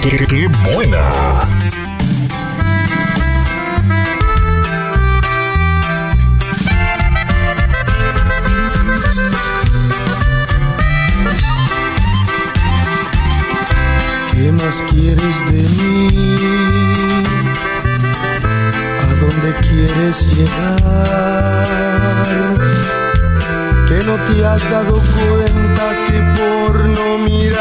¡Qué buena! ¿Qué más quieres de mí? ¿A dónde quieres llegar? ¿Que no te has dado cuenta que por no mirar